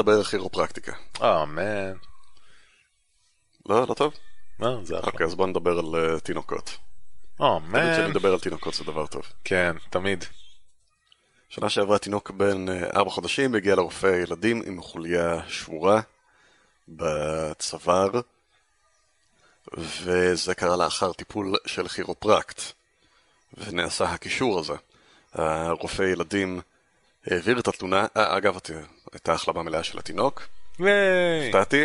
נדבר על כירופרקטיקה. מן. לא טוב? זה אחלה. אוקיי, אז בוא נדבר על תינוקות. תמיד כשאני מדבר על תינוקות זה דבר טוב. כן, תמיד. שנה שעברה תינוק בן 4 חודשים הגיע לרופא ילדים עם חוליה שבורה בצוואר, וזה קרה לאחר טיפול של כירופרקט, ונעשה הקישור הזה. הרופא ילדים העביר את התלונה, אגב, הייתה החלמה מלאה של התינוק. הפתעתי.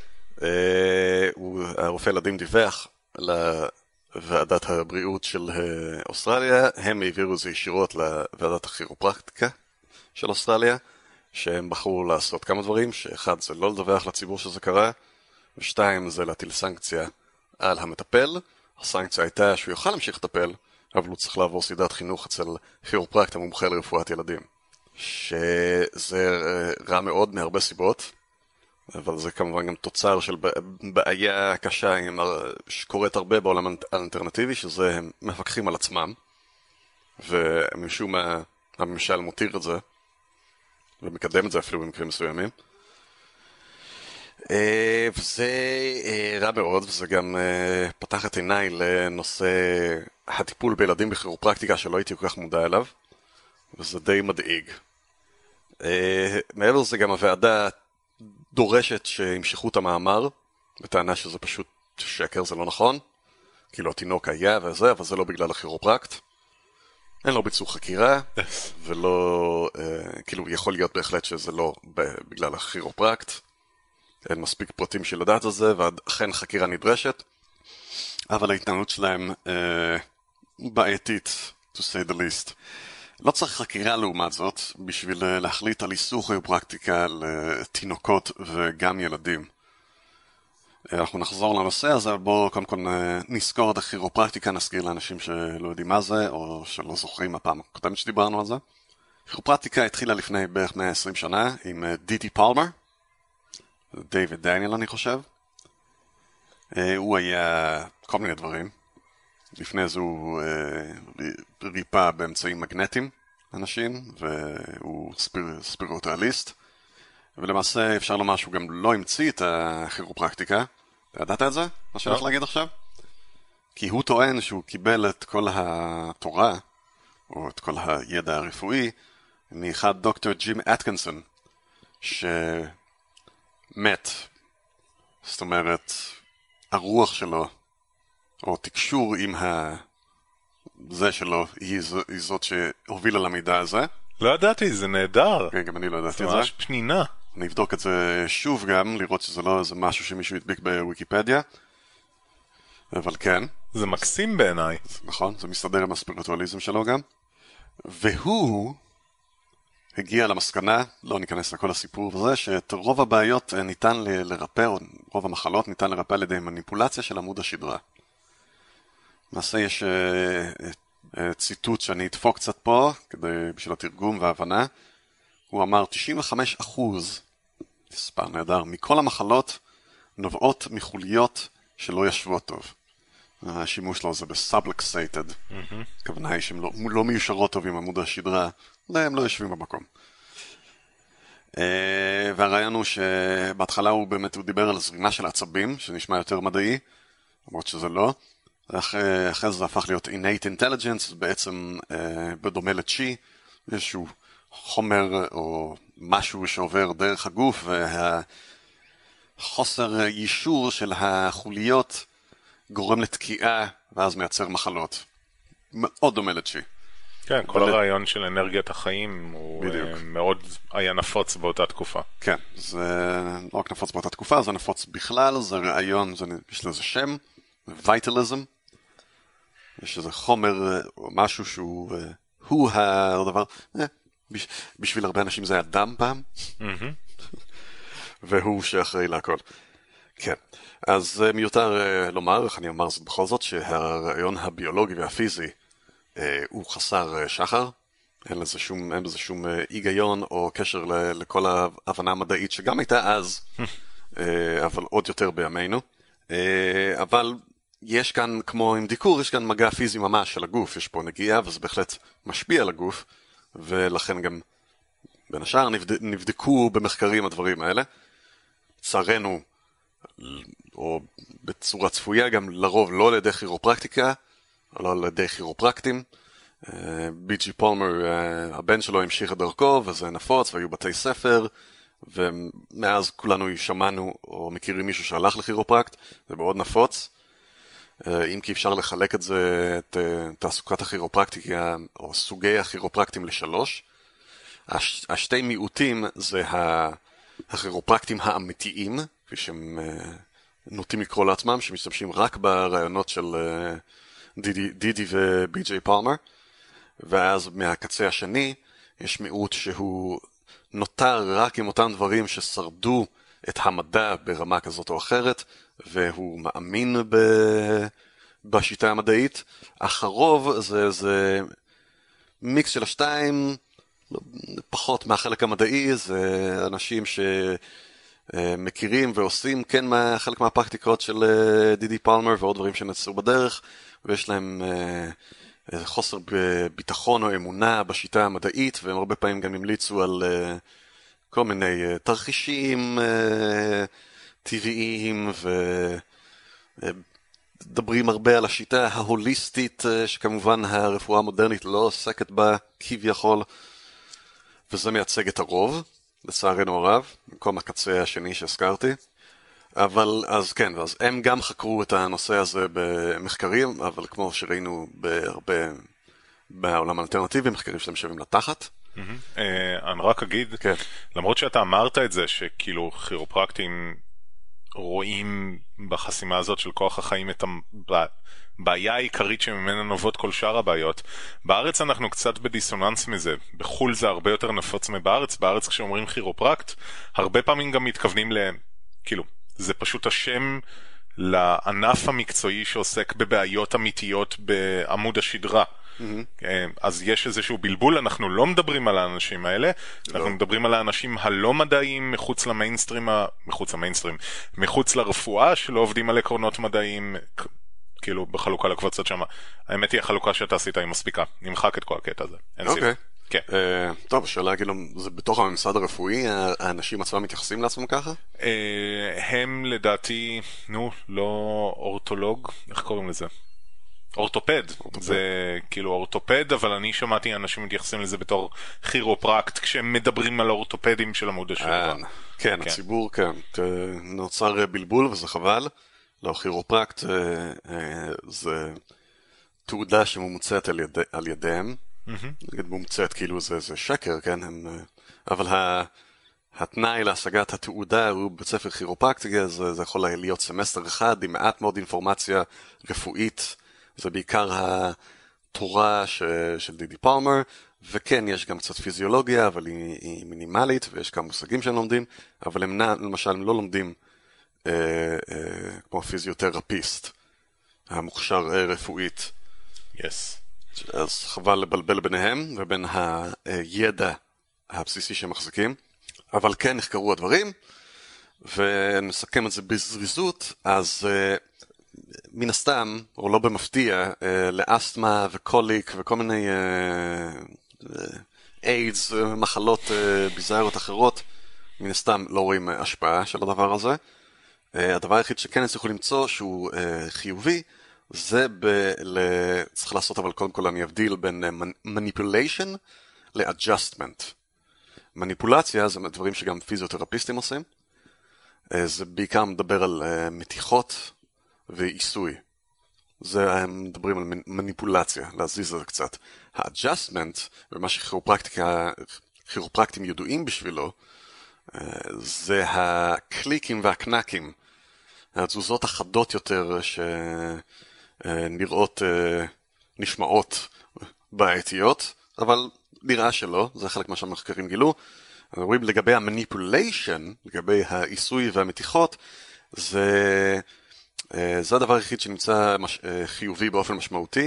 הרופא ילדים דיווח לוועדת הבריאות של אוסטרליה, הם העבירו זה ישירות לוועדת הכירופרקטיקה של אוסטרליה, שהם בחרו לעשות כמה דברים, שאחד זה לא לדווח לציבור שזה קרה, ושתיים זה להטיל סנקציה על המטפל. הסנקציה הייתה שהוא יוכל להמשיך לטפל, אבל הוא צריך לעבור סדרת חינוך אצל כירופרקט המומחה לרפואת ילדים, שזה רע מאוד מהרבה סיבות, אבל זה כמובן גם תוצר של בעיה קשה שקורית הרבה בעולם האלטרנטיבי, שזה הם מפקחים על עצמם, ומשום מה הממשל מותיר את זה ומקדם את זה אפילו במקרים מסוימים, וזה רע מאוד, וזה גם פתח את עיניי לנושא הטיפול בילדים בכירופרקטיקה שלא הייתי כל כך מודע אליו, וזה די מדאיג. מעבר לזה גם הוועדה דורשת שימשכו את המאמר, בטענה שזה פשוט שקר, זה לא נכון, כאילו התינוק היה וזה, אבל זה לא בגלל הכירופרקט. אין לו ביצעו חקירה, ולא, כאילו יכול להיות בהחלט שזה לא בגלל הכירופרקט. אין מספיק פרטים של לדעת על זה, ואכן חקירה נדרשת, אבל ההתנהלות שלהם בעייתית, to say the least. לא צריך חקירה לעומת זאת, בשביל להחליט על איסור כירופרקטיקה לתינוקות וגם ילדים. אנחנו נחזור לנושא הזה, בואו קודם כל נזכור את הכירופרקטיקה, נזכיר לאנשים שלא יודעים מה זה, או שלא זוכרים הפעם הקודמת שדיברנו על זה. כירופרקטיקה התחילה לפני בערך 120 שנה עם דיטי פלמר, דיוויד דניאל אני חושב. הוא היה כל מיני דברים. לפני זה הוא ריפא באמצעים מגנטיים אנשים, והוא ספיריטואליסט, ולמעשה אפשר לומר שהוא גם לא המציא את הכירופרקטיקה. אתה ידעת את זה? מה שאני הולך להגיד עכשיו? כי הוא טוען שהוא קיבל את כל התורה, או את כל הידע הרפואי, מאחד דוקטור ג'ים אטקינסון, שמת. זאת אומרת, הרוח שלו, או תקשור עם זה שלו, היא זאת שהובילה למידע הזה. לא ידעתי, זה נהדר. כן, גם אני לא ידעתי את זה. זה ממש פנינה. אני אבדוק את זה שוב גם, לראות שזה לא איזה משהו שמישהו ידביק בוויקיפדיה. אבל כן. זה מקסים בעיניי. נכון, זה מסתדר עם הספיריטואליזם שלו גם. והוא הגיע למסקנה, לא ניכנס לכל הסיפור וזה, שאת רוב הבעיות ניתן לרפא, או רוב המחלות ניתן לרפא על ידי מניפולציה של עמוד השדרה. למעשה יש ציטוט שאני אדפוק קצת פה, בשביל התרגום וההבנה. הוא אמר 95%, מספר נהדר, מכל המחלות נובעות מחוליות שלא ישבות טוב. השימוש לו זה בסובלקסייטד. הכוונה היא שהן לא מיושרות טוב עם עמוד השדרה, הם לא יושבים במקום. והרעיון הוא שבהתחלה הוא באמת דיבר על זרימה של עצבים, שנשמע יותר מדעי, למרות שזה לא. אחרי זה הפך להיות innate intelligence, בעצם בדומה לצ'י, איזשהו חומר או משהו שעובר דרך הגוף, והחוסר יישור של החוליות גורם לתקיעה, ואז מייצר מחלות. מאוד דומה לצ'י. כן, כל הרעיון של אנרגיית החיים הוא מאוד היה נפוץ באותה תקופה. כן, זה לא רק נפוץ באותה תקופה, זה נפוץ בכלל, זה רעיון, יש לזה שם, ויטליזם. יש איזה חומר, משהו שהוא הדבר, בשביל הרבה אנשים זה היה דם פעם, והוא שאחראי להכל. כן, אז מיותר לומר, איך אני אומר זאת בכל זאת, שהרעיון הביולוגי והפיזי הוא חסר שחר, אין בזה שום היגיון או קשר לכל ההבנה המדעית שגם הייתה אז, אבל עוד יותר בימינו. אבל יש כאן, כמו עם דיקור, יש כאן מגע פיזי ממש של הגוף, יש פה נגיעה וזה בהחלט משפיע על הגוף, ולכן גם בין השאר נבדקו במחקרים הדברים האלה. לצערנו, או בצורה צפויה גם לרוב לא על ידי כירופרקטיקה, או לא על ידי כירופרקטים. בי.ג'י פולמר, הבן שלו המשיך את דרכו, וזה נפוץ, והיו בתי ספר, ומאז כולנו שמענו או מכירים מישהו שהלך לכירופרקט, זה מאוד נפוץ. אם כי אפשר לחלק את זה, את תעסוקת הכירופרקטיקה, או סוגי הכירופרקטים לשלוש. השתי מיעוטים זה הכירופרקטים האמיתיים, כפי שהם נוטים לקרוא לעצמם, שמשתמשים רק ברעיונות של דידי ובי.ג'יי פולמר. ואז מהקצה השני יש מיעוט שהוא נותר רק עם אותם דברים ששרדו את המדע ברמה כזאת או אחרת, והוא מאמין בשיטה המדעית. אך הרוב זה מיקס של השתיים, פחות מהחלק המדעי, זה אנשים שמכירים ועושים כן חלק מהפרקטיקות של דידי פולמר ועוד דברים שנצאו בדרך, ויש להם חוסר בביטחון או אמונה בשיטה המדעית, והם הרבה פעמים גם המליצו על כל מיני תרחישים טבעיים, ודברים הרבה על השיטה ההוליסטית, שכמובן הרפואה המודרנית לא עוסקת בה כביכול, וזה מייצג את הרוב, לצערנו הרב, במקום הקצה השני שהזכרתי. אבל אז כן, אז הם גם חקרו את הנושא הזה במחקרים, אבל כמו שראינו בהרבה בעולם האלטרנטיבי, מחקרים שלהם שווים לתחת. אני רק אגיד, למרות שאתה אמרת את זה, שכאילו כירופרקטים רואים בחסימה הזאת של כוח החיים את הבעיה העיקרית שממנה נובעות כל שאר הבעיות, בארץ אנחנו קצת בדיסוננס מזה, בחול זה הרבה יותר נפוץ מבארץ. בארץ כשאומרים כירופרקט, הרבה פעמים גם מתכוונים כאילו, זה פשוט השם לענף המקצועי שעוסק בבעיות אמיתיות בעמוד השדרה. אז יש איזשהו בלבול, אנחנו לא מדברים על האנשים האלה, אנחנו מדברים על האנשים הלא מדעיים מחוץ למיינסטרים, מחוץ לרפואה, שלא עובדים על עקרונות מדעיים, כאילו בחלוקה לקבוצות שם. האמת היא החלוקה שאתה עשית היא מספיקה, נמחק את כל הקטע הזה. אוקיי. טוב, השאלה כאילו, זה בתוך הממסד הרפואי, האנשים עצמם מתייחסים לעצמם ככה? הם לדעתי, לא אורתולוג, איך קוראים לזה? אורתופד, זה כאילו אורתופד, אבל אני שמעתי אנשים מתייחסים לזה בתור כירופרקט, כשהם מדברים על אורתופדים של עמוד השדרה. כן, הציבור, כן, נוצר בלבול וזה חבל. לא, כירופרקט זה תעודה שמומצאת על ידיהם, מומצאת כאילו זה שקר, כן, אבל התנאי להשגת התעודה הוא בית ספר כירופרקטיקה, זה יכול להיות סמסטר אחד עם מעט מאוד אינפורמציה רפואית, זה בעיקר התורה של דידי פולמר, וכן, יש גם קצת פיזיולוגיה, אבל היא מינימלית, ויש כמה מושגים שהם לומדים, אבל הם למשל לא לומדים כמו פיזיותרפיסט, המוכשר רפואית. Yes. אז חבל לבלבל ביניהם, ובין הידע הבסיסי שהם מחזיקים, אבל כן נחקרו הדברים, ונסכם את זה בזריזות, אז מן הסתם, או לא במפתיע, לאסתמה וקוליק וכל מיני איידס, מחלות ביזאריות אחרות, מן הסתם לא רואים השפעה של הדבר הזה. הדבר היחיד שכן הצליחו למצוא שהוא חיובי, זה צריך לעשות, אבל קודם כל אני אבדיל בין manipulation ל-adjustment. מניפולציה זה דברים שגם פיזיותרפיסטים עושים. זה בעיקר מדבר על מתיחות ועיסוי. זה הם מדברים על מניפולציה, להזיז את זה קצת. ה-adjustment, ומה שכירופרקטים ידועים בשבילו, זה הקליקים והקנקים, התזוזות החדות יותר שנראות, נשמעות בעייתיות, אבל נראה שלא, זה חלק מה שהמחקרים גילו. רואים לגבי המניפוליישן, לגבי העיסוי והמתיחות, זה הדבר היחיד שנמצא חיובי באופן משמעותי,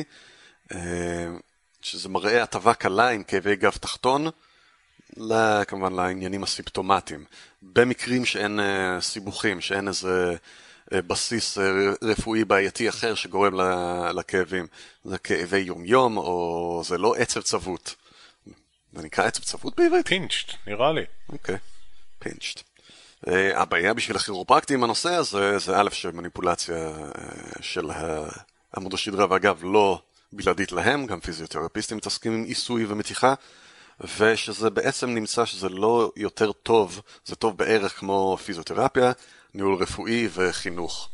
שזה מראה הטבה קלה עם כאבי גב תחתון, כמובן לעניינים הסימפטומטיים. במקרים שאין סיבוכים, שאין איזה בסיס רפואי בעייתי אחר שגורם לכאבים. זה כאבי יום-יום, או זה לא עצב צוות. זה נקרא עצב צפות בעברית? פינצ'ט, נראה לי. אוקיי, פינצ'ט. הבעיה בשביל הכירופרקטים הנושא הזה, זה א' שמניפולציה של עמוד השדרה, ואגב לא בלעדית להם, גם פיזיותרפיסטים מתעסקים עם עיסוי ומתיחה, ושזה בעצם נמצא שזה לא יותר טוב, זה טוב בערך כמו פיזיותרפיה, ניהול רפואי וחינוך.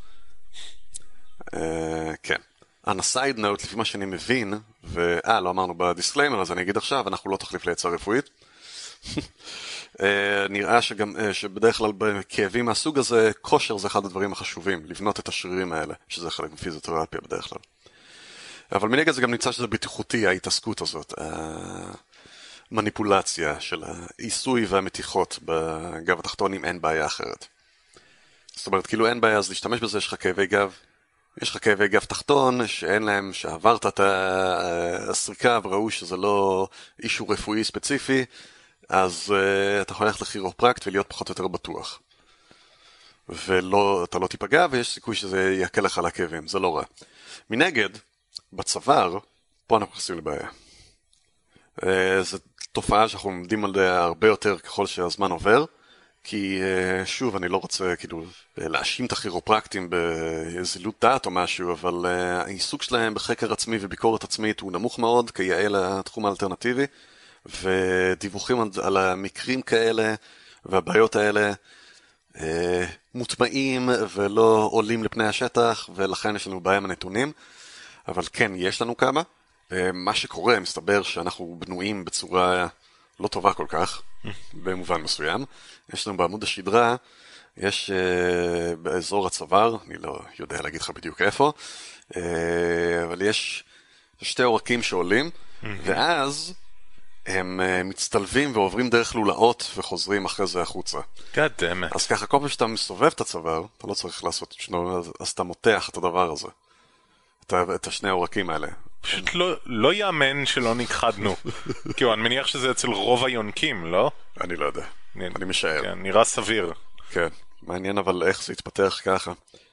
כן. on a side note, לפי מה שאני מבין, לא אמרנו בדיסקליימר, אז אני אגיד עכשיו, אנחנו לא תחליף לעצה רפואית. נראה שבדרך כלל בכאבים מהסוג הזה, כושר זה אחד הדברים החשובים, לבנות את השרירים האלה, שזה חלק מפיזיותרפיה בדרך כלל. אבל מנגד זה גם נמצא שזה בטיחותי, ההתעסקות הזאת, המניפולציה של העיסוי והמתיחות בגב התחתון, אם אין בעיה אחרת. זאת אומרת, כאילו אין בעיה, אז להשתמש בזה, יש לך כאבי גב, יש לך כאבי גב תחתון, שאין להם, שעברת את הסריקה וראו שזה לא אישו רפואי ספציפי, אז אתה יכול ללכת לכירופרקט ולהיות פחות או יותר בטוח. ואתה לא תיפגע, ויש סיכוי שזה יקל לך על הכאבים, זה לא רע. מנגד, בצוואר, פה אנחנו נכנסים לבעיה. זו תופעה שאנחנו לומדים על זה הרבה יותר ככל שהזמן עובר, כי שוב, אני לא רוצה כאילו להאשים את הכירופרקטים בזילות דעת או משהו, אבל העיסוק שלהם בחקר עצמי וביקורת עצמית הוא נמוך מאוד, כיאה לתחום האלטרנטיבי, ודיווחים על המקרים כאלה והבעיות האלה מוטמעים ולא עולים לפני השטח, ולכן יש לנו בעיה עם הנתונים. אבל כן, יש לנו כמה. מה שקורה, מסתבר שאנחנו בנויים בצורה לא טובה כל כך, במובן מסוים. יש לנו בעמוד השדרה, יש באזור הצוואר, אני לא יודע להגיד לך בדיוק איפה, אבל יש שתי עורקים שעולים, ואז הם מצטלבים ועוברים דרך לולאות וחוזרים אחרי זה החוצה. God damn it. אז ככה, כל פעם שאתה מסובב את הצוואר, אתה לא צריך לעשות שנו, אז אתה מותח את הדבר הזה. את השני העורקים האלה. פשוט לא יאמן שלא נכחדנו. כאילו, אני מניח שזה אצל רוב היונקים, לא? אני לא יודע. אני משער. כן, נראה סביר. כן. מעניין אבל איך זה התפתח ככה.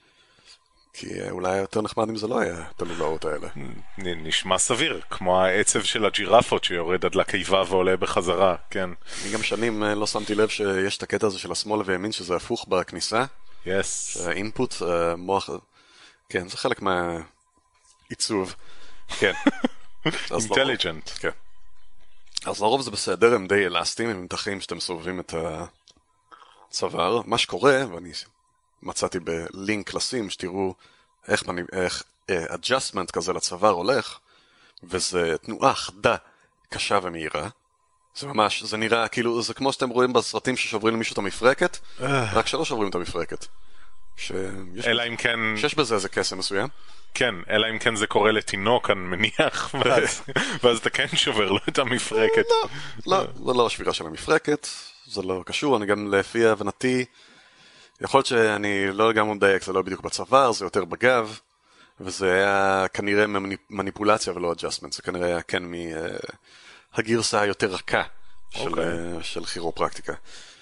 כי אולי יותר נחמד אם זה לא היה את הלולאות האלה. נשמע סביר, כמו העצב של הג'ירפות שיורד עד לקיבה ועולה בחזרה, כן. אני גם שנים לא שמתי לב שיש את הקטע הזה של השמאל וימין שזה הפוך בכניסה. Yes. שהאינפוט, מוח... כן, זה חלק מהעיצוב. כן. Intelligent. כן. אז לרוב זה בסדר, הם די אלסטיים, הם מתחים שאתם מסובבים את הצוואר. מה שקורה, ואני מצאתי בלינק לשים, שתראו איך adjustment כזה לצוואר הולך, וזה תנועה חדה, קשה ומהירה. זה ממש, זה נראה כאילו, זה כמו שאתם רואים בסרטים ששוברים למישהו את המפרקת, רק שלא שוברים את המפרקת. אלא אם כן... שיש בזה איזה קסם מסוים. כן, אלא אם כן זה קורה לתינוק, אני מניח, ואז אתה כן שובר לו את המפרקת. לא, זה לא השבירה של המפרקת, זה לא קשור, אני גם לפי הבנתי, יכול להיות שאני לא לגמרי מדייק, זה לא בדיוק בצוואר, זה יותר בגב, וזה היה כנראה מניפולציה ולא adjustment, זה כנראה היה כן מהגרסה היותר רכה של כירופרקטיקה.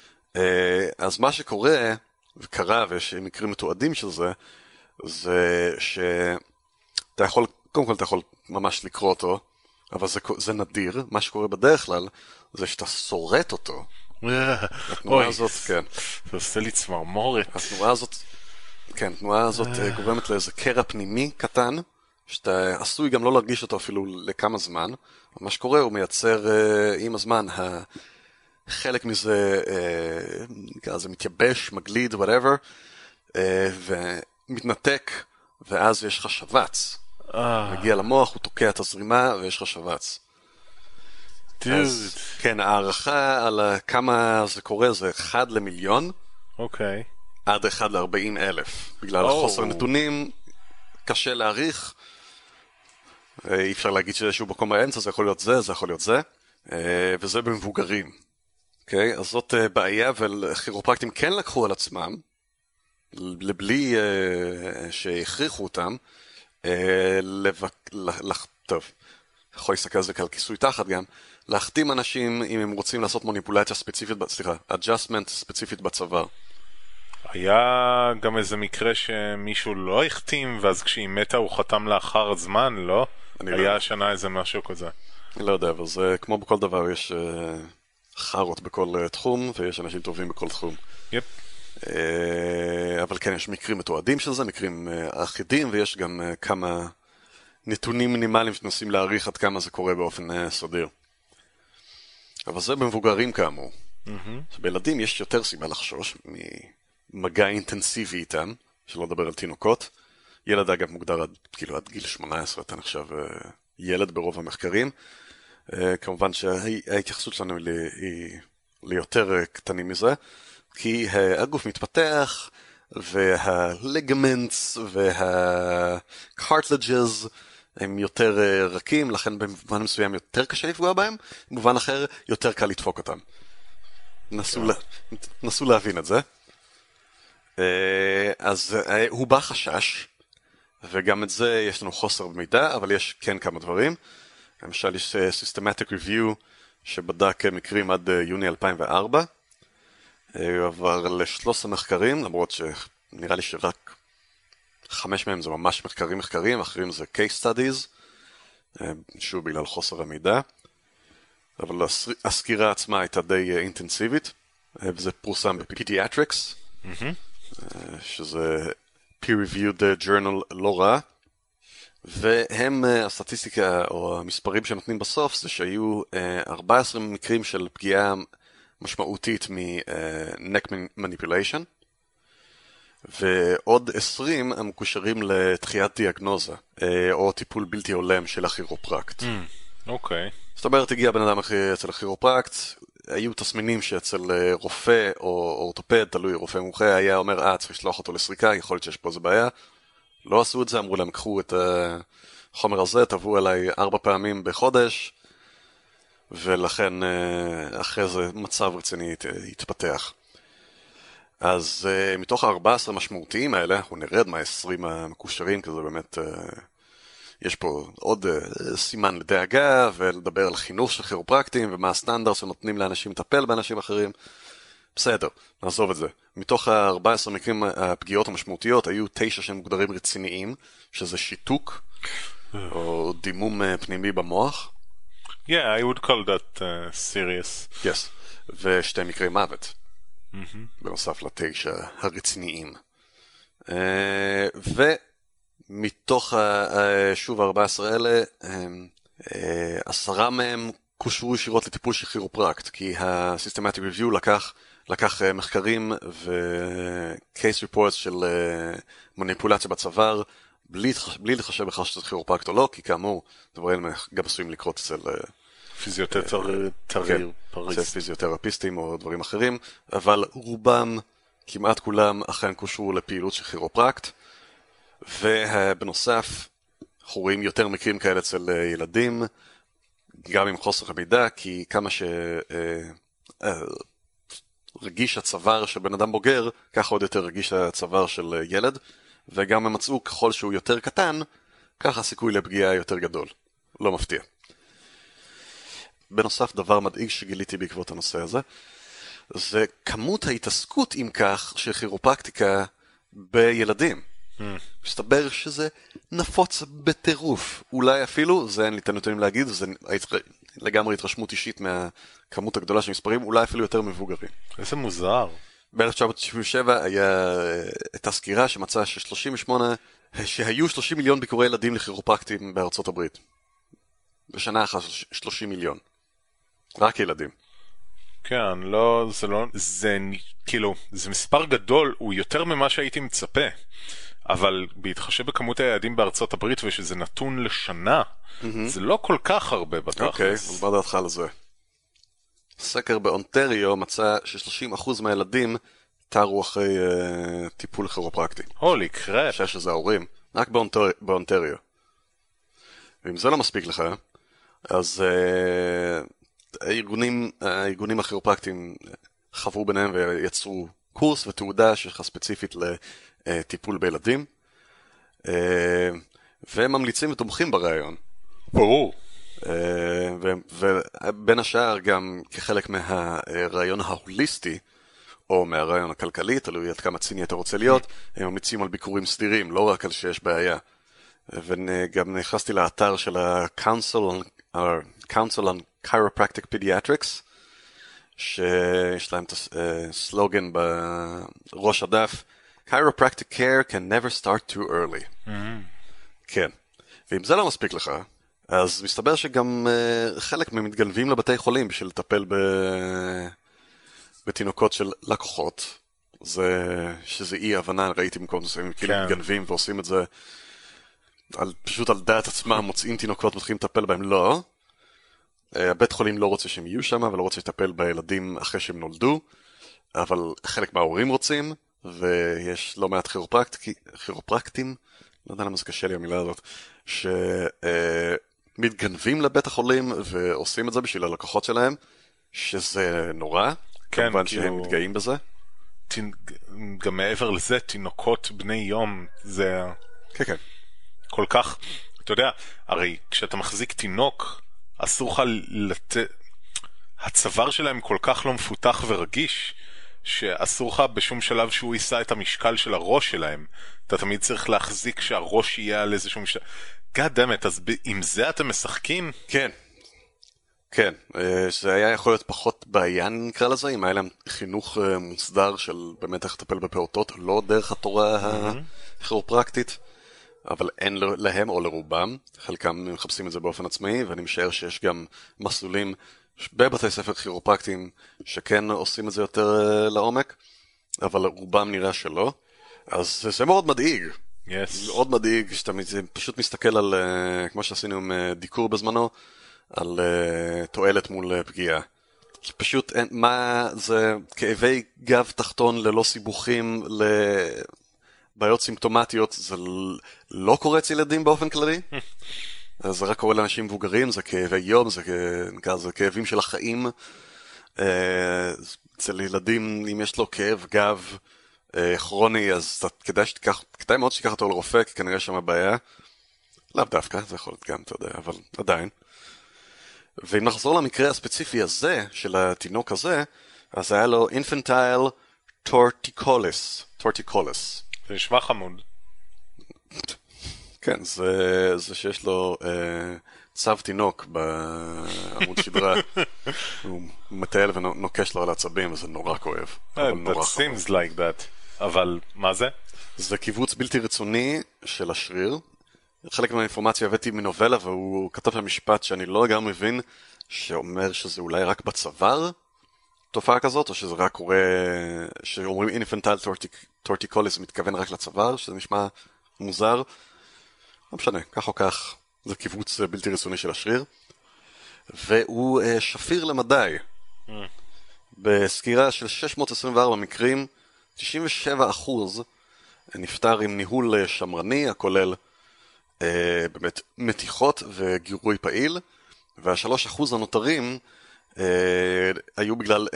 אז מה שקורה, וקרה, ויש מקרים מתועדים של זה, זה שאתה יכול, קודם כל אתה יכול ממש לקרוא אותו, אבל זה נדיר. מה שקורה בדרך כלל זה שאתה שורט אותו. התנועה הזאת, כן. זה עושה לי צמרמורת. התנועה הזאת, כן, התנועה הזאת גורמת לאיזה קרע פנימי קטן, שאתה עשוי גם לא להרגיש אותו אפילו לכמה זמן. מה שקורה הוא מייצר עם הזמן, חלק מזה, זה מתייבש, מגליד, whatever, ומתנתק, ואז יש לך שבץ. מגיע למוח, הוא תוקע את הזרימה, ויש לך שבץ. אז, כן, הערכה על כמה זה קורה זה 1 למיליון. אוקיי. עד 1 ל-40,000. בגלל חוסר נתונים, קשה להעריך. אי אפשר להגיד שאיזשהו מקום באמצע, זה יכול להיות זה, זה יכול להיות זה. וזה במבוגרים. אוקיי? אז זאת בעיה, וכירופרקטים כן לקחו על עצמם, לבלי שהכריחו אותם, טוב, יכול להסתכל על זה כעל כיסוי תחת גם, להחתים אנשים אם הם רוצים לעשות מניפולציה ספציפית, adjustment ספציפית בצוואר. היה גם איזה מקרה שמישהו לא החתים, ואז כשהיא מתה הוא חתם לאחר זמן, לא? היה השנה איזה משהו כזה. לא יודע, אבל זה כמו בכל דבר, יש חארות בכל תחום, ויש אנשים טובים בכל תחום. יפ. אבל כן, יש מקרים מתועדים של זה, מקרים אחידים, ויש גם כמה נתונים מינימליים שנוסעים להעריך עד כמה זה קורה באופן סדיר. אבל זה במבוגרים כאמור. בילדים יש יותר סיבה לחשוש ממגע אינטנסיבי איתם, שלא לדבר על תינוקות. ילד אגב מוגדר עד גיל 18, אתה נחשב ילד ברוב המחקרים. כמובן שההתייחסות שלנו היא ליותר קטנים מזה, כי הגוף מתפתח, והליגמנטס והקרטלג'ז הם יותר רכים, לכן במובן מסוים יותר קשה לפגוע בהם, במובן אחר יותר קל לדפוק אותם. נסו להבין את זה. אז הוא בא חשש, וגם את זה יש לנו חוסר במידע, אבל יש כן כמה דברים. למשל יש Systematic Review שבדק מקרים עד יוני 2004, עבר ל13 מחקרים, למרות שנראה לי שרק 5 מהם זה ממש מחקרים, אחרים זה case studies, שוב בגלל חוסר המידע, אבל הסקירה עצמה הייתה די אינטנסיבית, וזה פורסם ב-Pediatrics, שזה peer-reviewed journal לא רע, והם, הסטטיסטיקה או המספרים שנותנים בסוף, זה שהיו 14 מקרים של פגיעה משמעותית מ-neck manipulation, ועוד 20 המקושרים לתחיית דיאגנוזה, או טיפול בלתי הולם של הכירופרקט. אוקיי. זאת אומרת, הגיע בן אדם אצל הכירופרקט, היו תסמינים שאצל רופא או אורתופד, תלוי רופא מומחה, היה אומר, צריך לשלוח אותו לסריקה, יכול להיות שיש פה איזה בעיה. לא עשו את זה, אמרו להם, קחו את החומר הזה, תבואו אליי 4 פעמים בחודש, ולכן אחרי זה מצב רציני התפתח. אז מתוך ה-14 המשמעותיים האלה, אנחנו נרד מה-20 המקושרים, כי זה באמת, יש פה עוד סימן לדאגה, ולדבר על חינוך של כירופרקטים, ומה הסטנדרט שנותנים לאנשים לטפל באנשים אחרים. בסדר, נעזוב את זה. מתוך ה-14 מקרים הפגיעות המשמעותיות, היו 9 שהם מוגדרים רציניים, שזה שיתוק, או דימום פנימי במוח. Yeah, I would call that serious. Yes, ו2 מקרי מוות. בנוסף ל9 הרציניים. ומתוך שוב 14 אלה, 10 מהם קושרו ישירות לטיפול של כירופרקט, כי ה-Systematic Review לקח מחקרים ו-case reports של מניפולציה בצוואר, בלי לחשב בכלל שזה כירופרקט או לא, כי כאמור, דברים גם עשויים לקרות אצל פיזיותרפיסטים או דברים אחרים, אבל רובם, כמעט כולם, אכן קושרו לפעילות של כירופרקט, ובנוסף, אנחנו רואים יותר מקרים כאלה אצל ילדים, גם עם חוסר המידע, כי כמה רגיש הצוואר של בן אדם בוגר, ככה עוד יותר רגיש הצוואר של ילד, וגם הם מצאו ככל שהוא יותר קטן, ככה הסיכוי לפגיעה יותר גדול. לא מפתיע. בנוסף, דבר מדאיג שגיליתי בעקבות הנושא הזה, זה כמות ההתעסקות עם כך של כירופרקטיקה בילדים. מסתבר שזה נפוץ בטירוף. אולי אפילו, זה אין לי את הנתונים להגיד, זה לגמרי התרשמות אישית מהכמות הגדולה של מספרים, אולי אפילו יותר מבוגרים. איזה מוזר. ב-1997 הייתה סקירה שמצאה שהיו 30 מיליון ביקורי ילדים לכירופרקטים בארצות הברית. בשנה אחת 30 מיליון. רק ילדים. כן, לא, זה כאילו, זה מספר גדול, הוא יותר ממה שהייתי מצפה. אבל בהתחשב בכמות הילדים בארצות הברית ושזה נתון לשנה, זה לא כל כך הרבה בתכלס. אוקיי, אז מה דעתך על זה? סקר באונטריו מצא ש30% מהילדים תארו אחרי טיפול כירופרקטי. הולי קראפ. שזה ההורים, רק באונטריו. ואם זה לא מספיק לך, אז הארגונים הכירופרקטיים חברו ביניהם ויצרו קורס ותעודה שלך ספציפית לטיפול בילדים, והם ממליצים ותומכים ברעיון. ברור. ובין השאר גם כחלק מהרעיון ההוליסטי, או מהרעיון הכלכלי, תלוי עד כמה ציני אתה רוצה להיות, הם ממליצים על ביקורים סדירים, לא רק על שיש בעיה. וגם נכנסתי לאתר של ה-Council Council on Chiropractic Pediatrics, שיש להם את הסלוגן בראש הדף, Chiropractic care can never start too early. כן. ואם זה לא מספיק לך, אז מסתבר שגם חלק מתגנבים לבתי חולים בשביל לטפל בתינוקות של לקוחות. שזה אי הבנה, ראיתי במקום מסוימים, כאילו מתגנבים ועושים את זה פשוט על דעת עצמם, מוצאים תינוקות, מתחילים לטפל בהם. לא. הבית חולים לא רוצה שהם יהיו שם, ולא רוצה לטפל בילדים אחרי שהם נולדו, אבל חלק מההורים רוצים, ויש לא מעט כירופרקטים, לא יודע למה זה קשה לי המילה הזאת, שמתגנבים לבית החולים ועושים את זה בשביל הלקוחות שלהם, שזה נורא, כמובן שהם מתגאים בזה. גם מעבר לזה, תינוקות בני יום, זה כן. כל כך, אתה יודע, הרי כשאתה מחזיק תינוק, אסור לך הצוואר שלהם כל כך לא מפותח ורגיש, שאסור לך בשום שלב שהוא יישא את המשקל של הראש שלהם. אתה תמיד צריך להחזיק שהראש יהיה על איזשהו משקל. God damn it, אז עם זה אתם משחקים? כן, זה היה יכול להיות פחות בעיה נקרא לזה, אם היה להם חינוך מוסדר של באמת איך לטפל בפעוטות, לא דרך התורה הכירופרקטית, אבל אין להם או לרובם, חלקם מחפשים את זה באופן עצמאי, ואני משער שיש גם מסלולים בבתי ספר כירופרקטיים שכן עושים את זה יותר לעומק, אבל רובם נראה שלא, אז זה מאוד מדאיג. מאוד מדאיג, שאתה פשוט מסתכל על, כמו שעשינו עם דיקור בזמנו, על תועלת מול פגיעה. פשוט מה זה כאבי גב תחתון ללא סיבוכים, לבעיות סימפטומטיות, זה לא קורה אצל ילדים באופן כללי. זה רק קורה לאנשים מבוגרים, זה כאבי יום, זה כאבים של החיים. אצל ילדים, אם יש לו כאב גב כרוני, אז כדאי מאוד שתיקח אותו לרופא, כי כנראה שם הבעיה. לאו דווקא, זה יכול להיות גם, אתה יודע, אבל עדיין. ואם נחזור למקרה הספציפי הזה, של התינוק הזה, אז היה לו infantile torticollis. זה נשמע חמוד. כן, זה שיש לו צו תינוק בעמוד שדרה. הוא מטייל ונוקש לו על העצבים, וזה נורא כואב. That seems like that. אבל מה זה? זה קיבוץ בלתי רצוני של השריר. חלק מהאינפורמציה הבאתי מנובלה, והוא כתב שם משפט שאני לא גם מבין, שאומר שזה אולי רק בצוואר, תופעה כזאת, או שזה רק קורה, שאומרים infantile torticollis מתכוון רק לצוואר, שזה נשמע מוזר. לא משנה, כך או כך, זה קיבוץ בלתי רצוני של השריר. והוא שפיר למדי. בסקירה של 624 מקרים, 97% נפטר עם ניהול שמרני, הכולל באמת מתיחות וגירוי פעיל, וה3% הנותרים היו בגלל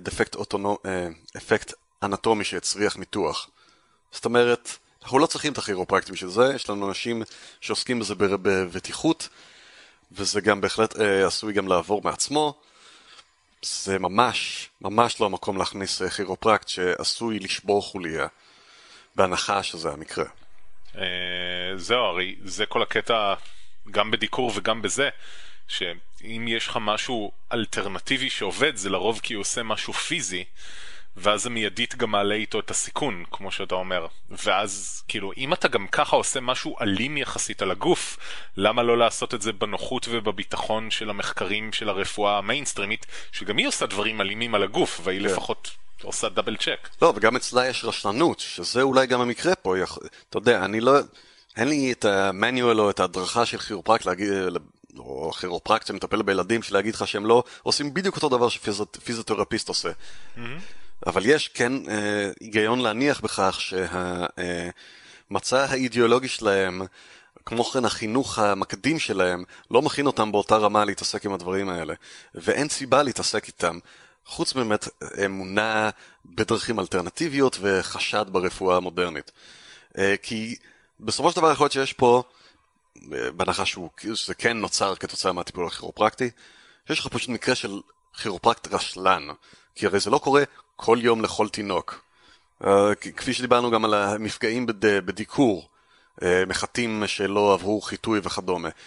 אפקט אנטומי שהצריח ניתוח. זאת אומרת, אנחנו לא צריכים את הכירופרקטים של זה, יש לנו אנשים שעוסקים בזה בבטיחות, וזה גם בהחלט עשוי גם לעבור מעצמו. זה ממש לא המקום להכניס כירופרקט שעשוי לשבור חוליה, בהנחה שזה המקרה. זהו, הרי זה כל הקטע גם בדיקור וגם בזה, שאם יש לך משהו אלטרנטיבי שעובד, זה לרוב כי הוא עושה משהו פיזי, ואז זה מיידית גם מעלה איתו את הסיכון, כמו שאתה אומר. ואז, כאילו, אם אתה גם ככה עושה משהו אלים יחסית על הגוף, למה לא לעשות את זה בנוחות ובביטחון של המחקרים של הרפואה המיינסטרימית, שגם היא עושה דברים אלימים על הגוף, והיא לפחות עושה דאבל צ'ק. לא, וגם אצלה יש רשלנות, שזה אולי גם המקרה פה. אתה יודע, אין לי את המניואל או את ההדרכה של כירופרקט להגיד, או כירופרקט שמטפל בילדים, שלהגיד לך שהם לא עושים בדיוק אותו דבר שפיזיותרפיסט עושה. אבל יש כן היגיון להניח בכך שהמצע האידיאולוגי שלהם, כמו כן החינוך המקדים שלהם, לא מכין אותם באותה רמה להתעסק עם הדברים האלה. ואין סיבה להתעסק איתם, חוץ באמת אמונה בדרכים אלטרנטיביות וחשד ברפואה המודרנית. כי בסופו של דבר יכול להיות שיש פה, בהנחה שזה כן נוצר כתוצאה מהטיפול הכירופרקטי, יש לך פשוט מקרה של כירופרקט רשלן, כי הרי זה לא קורה כל יום לכל תינוק. כפי שדיברנו גם על המפגעים בדיקור, מחטים שלא עברו חיטוי וכדומה.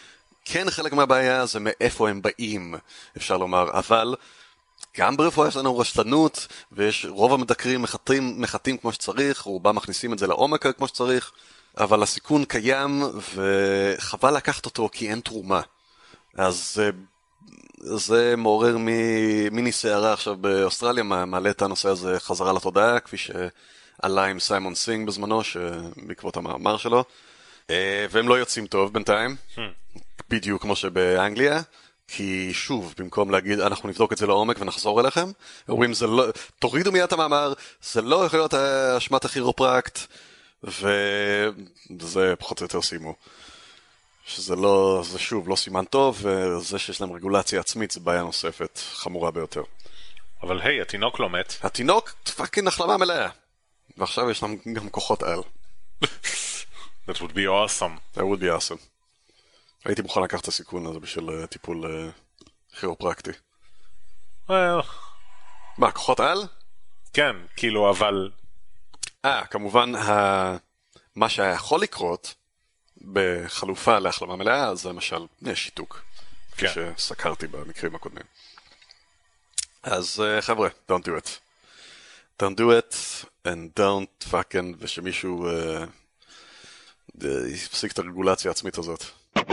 כן, חלק מהבעיה זה מאיפה הם באים, אפשר לומר, אבל גם ברפואה יש לנו רשלנות, ויש רוב המדקרים מחטאים כמו שצריך, רובם מכניסים את זה לעומק כמו שצריך, אבל הסיכון קיים, וחבל לקחת אותו כי אין תרומה. אז זה מעורר מיני סערה עכשיו באוסטרליה, מעלה את הנושא הזה חזרה לתודעה, כפי שעלה עם סיימון סינג בזמנו, בעקבות המאמר שלו, והם לא יוצאים טוב בינתיים, בדיוק כמו שבאנגליה, כי שוב, במקום להגיד אנחנו נבדוק את זה לעומק ונחזור אליכם, אומרים תורידו מיד את המאמר, זה לא יכול להיות אשמת הכירופרקט, וזה פחות או יותר סיימו. שזה לא, זה שוב לא סימן טוב, וזה שיש להם רגולציה עצמית זה בעיה נוספת, חמורה ביותר. אבל היי, התינוק לא מת. התינוק פאקינג החלמה מלאה. ועכשיו יש להם גם כוחות על. That would be awesome. That would be awesome. הייתי מוכן לקחת את הסיכון הזה בשביל טיפול כירופרקטי. מה, כוחות על? כן, כאילו, אבל... כמובן, מה שיכול לקרות בחלופה להחלמה מלאה, זה למשל שיתוק, כפי שסקרתי במקרים הקודמים. אז חבר'ה, don't do it. Don't do it, and don't fucking, ושמישהו יפסיק את הרגולציה העצמית הזאת.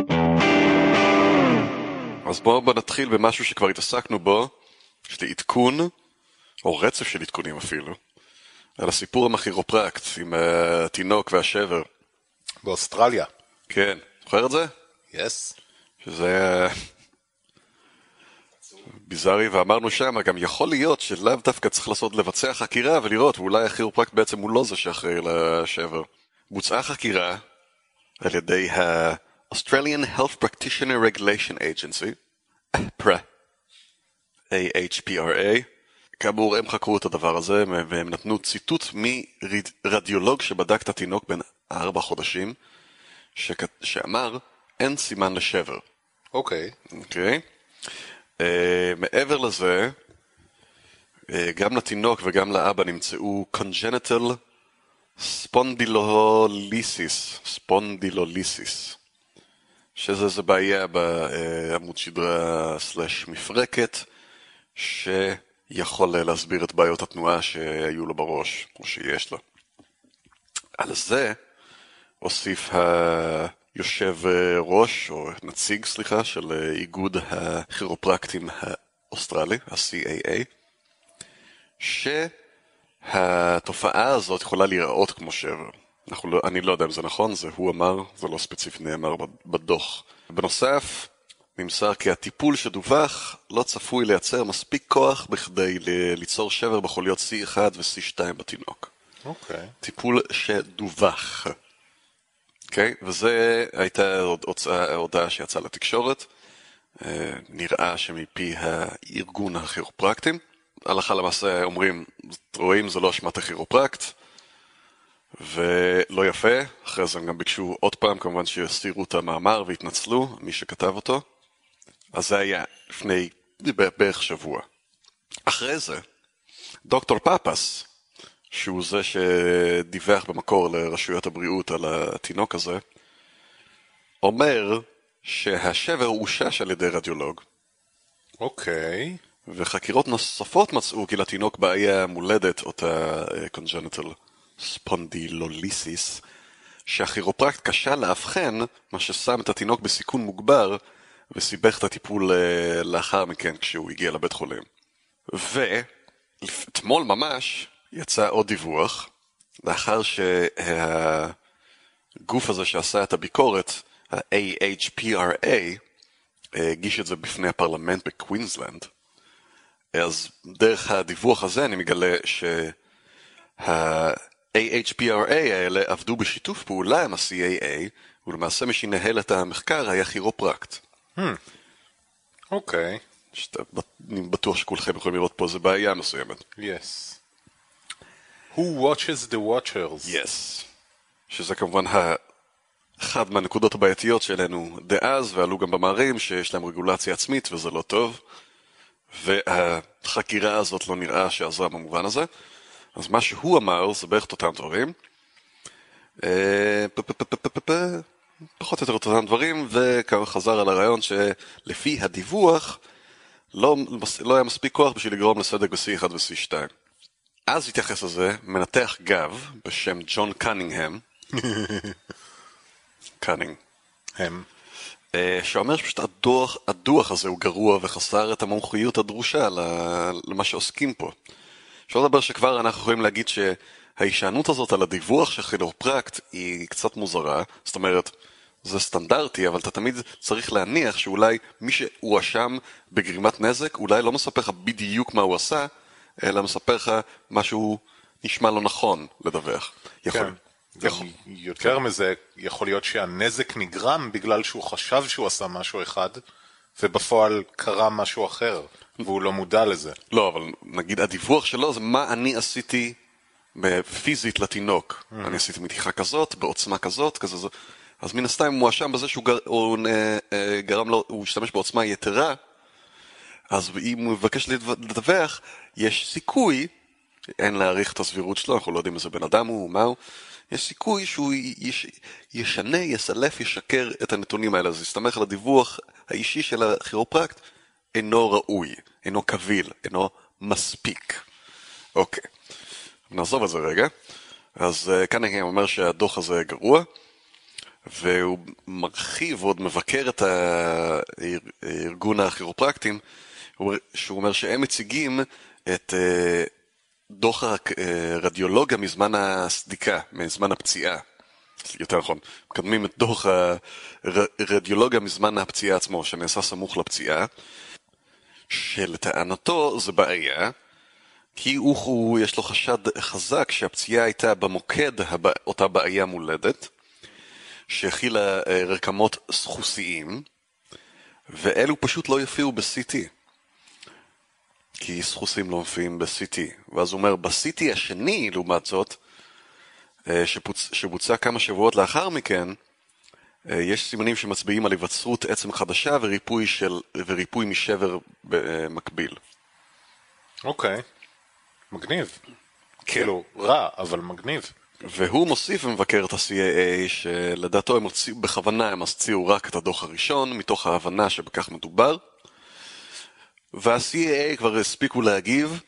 אז בואו נתחיל במשהו שכבר התעסקנו בו, יש לי עדכון, או רצף של עדכונים אפילו, על הסיפור עם הכירופרקט, עם התינוק והשבר. באוסטרליה. כן, זוכר את זה? Yes. שזה ביזארי, ואמרנו שם, גם יכול להיות שלאו דווקא צריך לבצע חקירה ולראות, ואולי הכירופרקט בעצם הוא לא זה שאחראי לשבר. בוצעה חקירה על ידי ה-Australian Health Practitioner Regulation Agency, AHPRA, כאמור הם חקרו את הדבר הזה, והם נתנו ציטוט מרדיולוג שבדק את התינוק בין 4 חודשים, שאמר, אין סימן לשבר. אוקיי. מעבר לזה, גם לתינוק וגם לאבא נמצאו congenital spondylolysis, שזה בעיה בעמוד שדרה / מפרקת, שיכול להסביר את בעיות התנועה שהיו לו בראש, או שיש לו. על זה הוסיף היושב ראש, או נציג, סליחה, של איגוד הכירופרקטים האוסטרלי, ה-CAA, שהתופעה הזאת יכולה להיראות כמו שבר. אני לא יודע אם זה נכון, זה הוא אמר, זה לא ספציפי נאמר בדוח. בנוסף, נמסר כי הטיפול שדווח לא צפוי לייצר מספיק כוח בכדי ליצור שבר בחוליות C1 ו-C2 בתינוק. אוקיי. טיפול שדווח. אוקיי? וזה הייתה הודעה שיצאה לתקשורת. נראה שמפי הארגון הכירופרקטים. הלכה למעשה אומרים, רואים זה לא אשמת הכירופרקט, ולא יפה. אחרי זה הם גם ביקשו עוד פעם, כמובן שיסירו את המאמר והתנצלו, מי שכתב אותו. אז זה היה לפני בערך שבוע. אחרי זה, דוקטור פאפס, שהוא זה שדיווח במקור לרשויות הבריאות על התינוק הזה, אומר שהשבר הושש על ידי רדיולוג. אוקיי. וחקירות נוספות מצאו כי לתינוק בעיה מולדת, אותה congenital spondylolysis, שהכירופרקט קשה לאבחן, מה ששם את התינוק בסיכון מוגבר, וסיבך את הטיפול לאחר מכן כשהוא הגיע לבית חולים. ואתמול ממש יצא עוד דיווח, לאחר שהגוף הזה שעשה את הביקורת, ה-AHPRA, הגיש את זה בפני הפרלמנט בקווינסלנד. אז דרך הדיווח הזה אני מגלה שה-AHPRA האלה עבדו בשיתוף פעולה עם ה-CAA, ולמעשה מי שינהל את המחקר היה כירופרקט. אוקיי. אני בטוח שכולכם יכולים לראות פה, זה בעיה מסוימת. Yes. Who watches the watchers? Yes. שזה כמובן אחד מהנקודות הבעייתיות שלנו דאז, ועלו גם במאמרים שיש להם רגולציה עצמית וזה לא טוב, והחקירה הזאת לא נראה שעזרה במובן הזה. אז מה שהוא אמר זה בערך אותם דברים. פחות או יותר אותם דברים, וחזר על הרעיון שלפי הדיווח לא היה מספיק כוח בשביל לגרום לסדק ב-C1 ו-C2. אז התייחס לזה מנתח גב בשם ג'ון קנינגהם, קנינג, שאומר שפשוט הדוח הזה הוא גרוע וחסר את המומחיות הדרושה למה שעוסקים פה. אפשר לדבר שכבר אנחנו יכולים להגיד שההישענות הזאת על הדיווח של כירופרקט היא קצת מוזרה, זאת אומרת, זה סטנדרטי, אבל אתה תמיד צריך להניח שאולי מי שהואשם בגרימת נזק, אולי לא מספר לך בדיוק מה הוא עשה, אלא מספר לך משהו נשמע לא נכון לדווח. כן. יותר מזה, יכול להיות שהנזק נגרם בגלל שהוא חשב שהוא עשה משהו אחד, ובפועל קרה משהו אחר, והוא לא מודע לזה. לא, אבל נגיד הדיווח שלו זה מה אני עשיתי פיזית לתינוק. אני עשיתי מתיחה כזאת, בעוצמה כזאת, כזה. אז מן הסתם הוא מואשם בזה שהוא גרם לו, הוא השתמש בעוצמה יתרה, אז אם הוא מבקש לדווח, יש סיכוי, אין להעריך את הסבירות שלו, אנחנו לא יודעים איזה בן אדם הוא, מהו, יש סיכוי שהוא ישנה, יסלף, ישקר את הנתונים האלה, אז יסתמך על הדיווח האישי של הכירופרקט, אינו ראוי, אינו קביל, אינו מספיק. אוקיי, נעזוב את זה רגע. אז קנינגהם אומר שהדוח הזה גרוע, והוא מרחיב ועוד מבקר את הארגון הכירופרקטים, שהוא אומר שהם מציגים את דוח הרדיולוגיה מזמן הסדיקה, מזמן הפציעה. יותר נכון, מקדמים את דוח הרדיולוגיה מזמן הפציעה עצמו, שנעשה סמוך לפציעה, שלטענתו זה בעיה, כי יש לו חשד חזק שהפציעה הייתה במוקד אותה בעיה מולדת, שהכילה רקמות סחוסיים, ואלו פשוט לא יופיעו ב-CT. כי סחוסים לא מופיעים ב-CT. ואז הוא אומר, ב-CT השני, לעומת זאת, שבוצע כמה שבועות לאחר מכן, יש סימנים שמצביעים על היווצרות עצם חדשה וריפוי משבר במקביל. אוקיי. מגניב. כאילו, רע, אבל מגניב. והוא מוסיף ומבקר את ה-CAA שלדעתו בכוונה הם הוציאו רק את הדוח הראשון מתוך ההבנה שבכך מדובר, וה-CAA כבר הספיקו להגיב.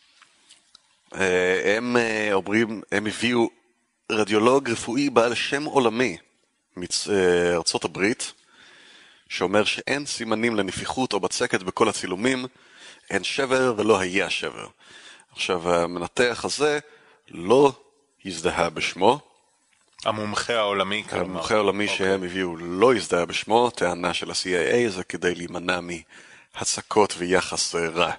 הם אומרים, הם הביאו רדיולוג רפואי בעל שם עולמי מארצות הברית, שאומר שאין סימנים לנפיחות או בצקת בכל הצילומים, אין שבר ולא היה שבר. עכשיו המנתח הזה לא הזדהה בשמו. המומחה העולמי, כלומר. המומחה העולמי שהם הביאו לא הזדהה בשמו, טענה של ה-CIA, זה כדי להימנע מהצקות ויחס רע.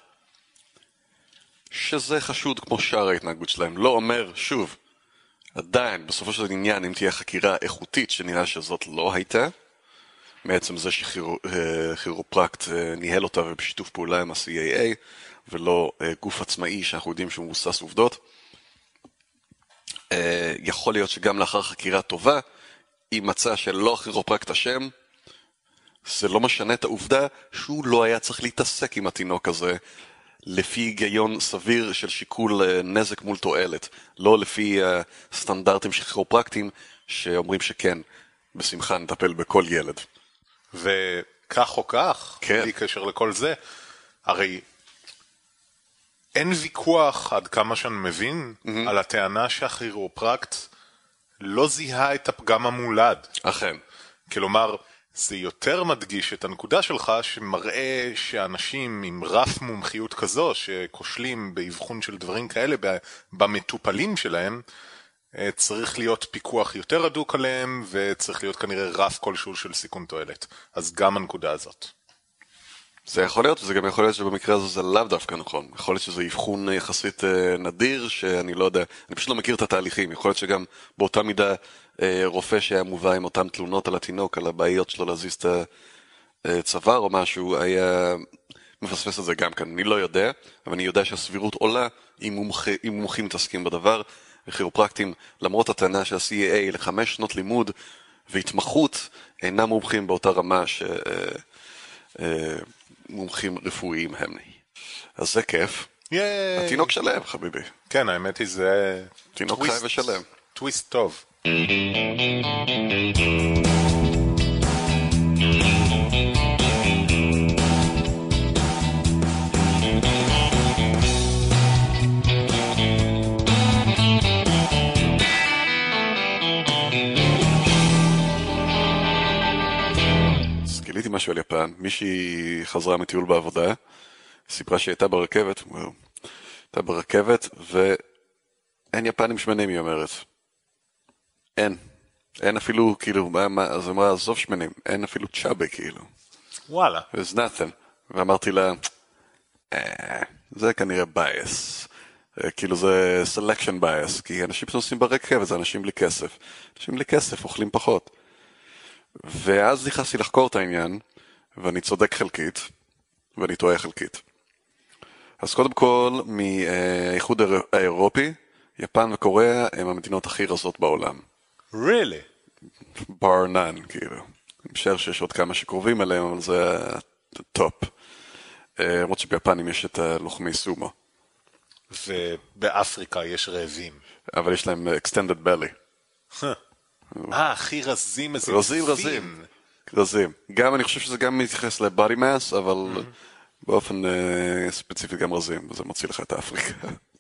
שזה חשוד כמו שאר ההתנהגות שלהם. לא אומר, שוב, עדיין, בסופו של עניין, אם תהיה חקירה איכותית שנראה שזאת לא הייתה, מעצם זה שכירופרקט ניהל אותה ובשיתוף פעולה עם ה-CIA, ולא גוף עצמאי שאנחנו יודעים שהוא מבוסס עובדות, יכול להיות שגם לאחר חקירה טובה, אם מצא שלא הכירופרקט אשם, זה לא משנה את העובדה שהוא לא היה צריך להתעסק עם התינוק הזה, לפי היגיון סביר של שיקול נזק מול תועלת, לא לפי סטנדרטים של כירופרקטים שאומרים שכן, בשמחה נטפל בכל ילד. וכך או כך, כן. בלי קשר לכל זה, הרי אין ויכוח עד כמה שאני מבין על הטענה שהכירופרקט לא זיהה את הפגם המולד. אכן. כלומר, זה יותר מדגיש את הנקודה שלך שמראה שאנשים עם רף מומחיות כזו שכושלים באבחון של דברים כאלה במטופלים שלהם, צריך להיות פיקוח יותר הדוק עליהם וצריך להיות כנראה רף כלשהו של סיכון תועלת. אז גם הנקודה הזאת. זה יכול להיות, וזה גם יכול להיות שבמקרה הזה זה לאו דווקא נכון. יכול להיות שזה אבחון יחסית נדיר, שאני לא יודע, אני פשוט לא מכיר את התהליכים. יכול להיות שגם באותה מידה רופא שהיה מובא עם אותן תלונות על התינוק, על הבעיות שלו להזיז את הצוואר או משהו, היה מפספס את זה גם כאן. אני לא יודע, אבל אני יודע שהסבירות עולה אם מומחים מתעסקים בדבר. וכירופרקטים, למרות הטענה של ה-CAA ל5 שנות לימוד והתמחות, אינם מומחים באותה רמה מומחים רפואיים הם. אז זה כיף. התינוק שלם, חביבי. כן, האמת היא זה תינוק חי ושלם. טוויסט טוב. גיליתי משהו על יפן. מישהי חזרה מטיול בעבודה, סיפרה שהיא הייתה ברכבת, הייתה ברכבת, ואין יפנים שמנים, היא אומרת. אין אפילו, כאילו, אז אמרה, עזוב שמנים, אין אפילו צ'אבה, כאילו. וואלה. There's nothing. ואמרתי לה, זה כנראה bias. כאילו זה selection bias, כי אנשים שנוסעים ברכבת, זה אנשים בלי כסף. אנשים בלי כסף אוכלים פחות. ואז נכנסתי לחקור את העניין, ואני צודק חלקית, ואני טועה חלקית. אז קודם כל, מהאיחוד האירופי, יפן וקוריאה הם המדינות הכי רזות בעולם. Really? bar none, כאילו. אני משער שיש עוד כמה שקרובים אליהם, אבל זה הטופ. למרות שביפנים יש את הלוחמי סומו. ובאפריקה יש רעבים. אבל יש להם extended belly. הכי רזים, איזה רזים. גם אני חושב שזה גם מתייחס לבody mass, אבל באופן ספציפי גם רזים, וזה מוציא לך את אפריקה.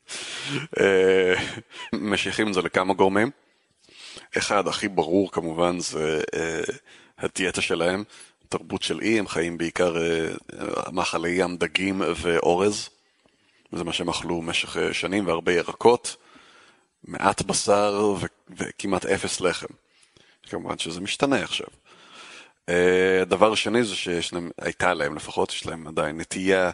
משיכים את זה לכמה גורמים. אחד הכי ברור כמובן זה הדיאטה שלהם, תרבות של אי, הם חיים בעיקר מאכלי ים, דגים ואורז. וזה מה שהם אכלו במשך שנים, והרבה ירקות, מעט בשר וכמעט אפס לחם. כמובן שזה משתנה עכשיו. הדבר השני זה הייתה להם לפחות, יש להם עדיין נטייה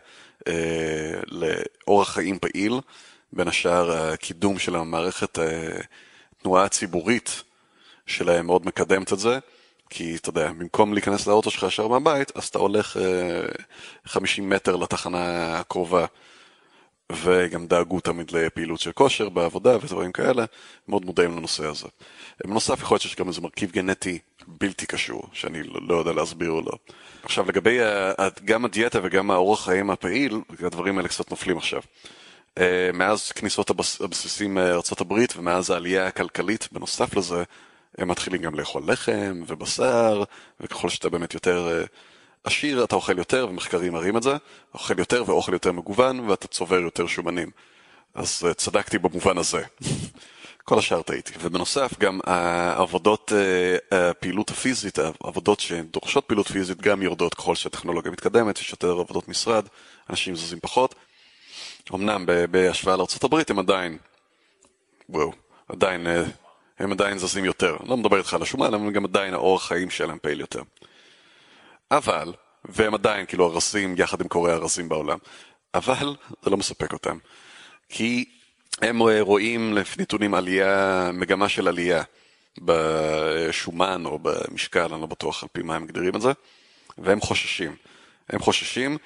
לאורח חיים פעיל, בין השאר הקידום של המערכת התנועה הציבורית שלהם מאוד מקדמת את זה, כי אתה יודע, במקום להיכנס לאוטו שלך ישר מהבית, אז אתה הולך 50 מטר לתחנה הקרובה, וגם דאגו תמיד לפעילות של כושר בעבודה ודברים כאלה, מאוד מודעים לנושא הזה. בנוסף יכול להיות שיש גם איזה מרכיב גנטי בלתי קשור, שאני לא יודע להסביר או לא. עכשיו לגבי גם הדיאטה וגם האורח חיים הפעיל, הדברים האלה קצת נופלים עכשיו. מאז כניסות הבסיסים מארצות הברית ומאז העלייה הכלכלית, בנוסף לזה, הם מתחילים גם לאכול לחם ובשר, וככל שאתה באמת יותר עשיר, אתה אוכל יותר, ומחקרים מראים את זה, אוכל יותר ואוכל יותר מגוון, ואתה צובר יותר שומנים. אז צדקתי במובן הזה. כל השאר טעיתי. ובנוסף, גם העבודות הפעילות הפיזית, העבודות שדורשות פעילות פיזית, גם יורדות ככל שהטכנולוגיה מתקדמת, יש יותר עבודות משרד, אנשים זזים פחות. אמנם בהשוואה לארצות הברית הם עדיין, הם עדיין זזים יותר. לא מדבר איתך על השומן, אבל גם עדיין האורח חיים שלהם פעיל יותר. אבל, והם עדיין כאילו הרסים יחד עם קוריאה הרסים בעולם, אבל זה לא מספק אותם. כי הם רואים לפי נתונים עלייה, מגמה של עלייה בשומן או במשקל, אני לא בטוח על פי מה הם מגדירים את זה, והם חוששים. הם חוששים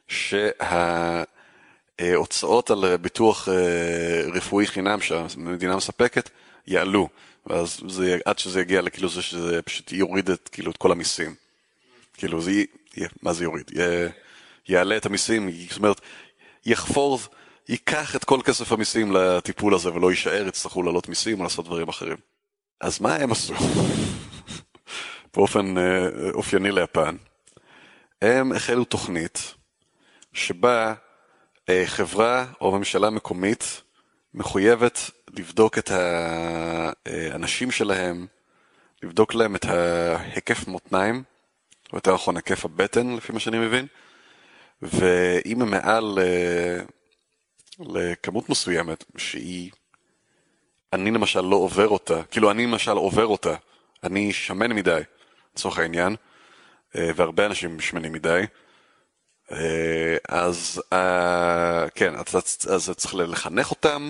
שההוצאות על ביטוח רפואי חינם שהמדינה מספקת יעלו, ואז עד שזה יגיע לכאילו זה שזה פשוט יוריד את, כאילו, את כל המיסים. כאילו זה מה זה יוריד? יעלה את המיסים, זאת אומרת, ייקח את כל כסף המיסים לטיפול הזה ולא יישאר, יצטרכו לעלות מיסים או לעשות דברים אחרים. אז מה הם עשו? באופן אופייני ליפן. הם החלו תוכנית שבה חברה או ממשלה מקומית מחויבת לבדוק את האנשים שלהם, לבדוק להם את ההיקף מותניים, או יותר נכון היקף הבטן לפי מה שאני מבין, ואם הם מעל לכמות מסוימת שהיא, אני למשל לא עובר אותה, כאילו אני למשל עובר אותה, אני שמן מדי, לצורך העניין, והרבה אנשים שמנים מדי, אז כן, אז צריך לחנך אותם,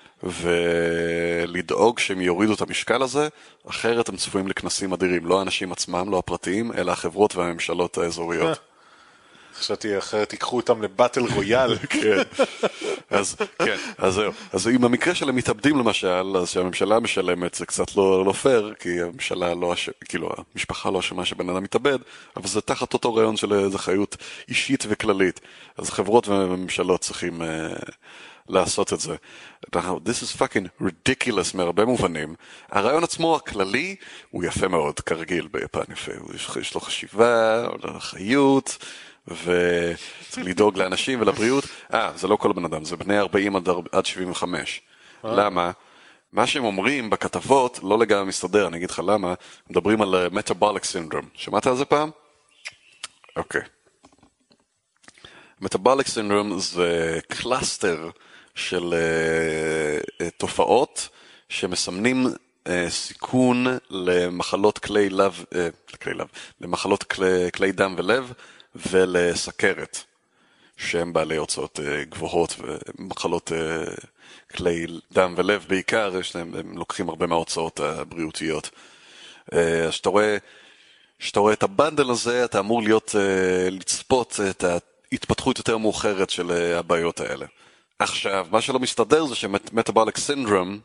ולדאוג שהם יורידו את המשקל הזה, אחרת הם צפויים לכנסים אדירים, לא האנשים עצמם, לא הפרטיים, אלא החברות והממשלות האזוריות. חשבתי אחרת ייקחו אותם לבטל רויאל. כן, אז זהו. אז אם המקרה של המתאבדים למשל, אז שהממשלה משלמת, זה קצת לא פייר, כי הממשלה לא, כאילו המשפחה לא אשמה שבן אדם מתאבד, אבל זה תחת אותו רעיון של איזו חיות אישית וכללית. אז חברות וממשלות צריכים לעשות את זה. This is fucking ridiculous מהרבה מובנים. הרעיון עצמו הכללי הוא יפה מאוד, כרגיל ביפן יפה. יש לו חשיבה, חיות, וצריך לדאוג לאנשים ולבריאות. זה לא כל בן אדם, זה בני 40 עד 75. למה? מה שהם אומרים בכתבות לא לגמרי מסתדר, אני אגיד לך למה, מדברים על metabolic syndrome. שמעת על זה פעם? אוקיי. metabolic syndrome זה קלאסטר של תופעות שמסמנים סיכון למחלות למחלות כלי דם ולב ולסכרת, שהם בעלי הוצאות גבוהות ומחלות כלי דם ולב בעיקר, הם לוקחים הרבה מההוצאות הבריאותיות. אז שאתה רואה את הבנדל הזה, אתה אמור לצפות את ההתפתחות יותר מאוחרת של הבעיות האלה. עכשיו, מה שלא מסתדר זה שמטאבוליק סינדרום,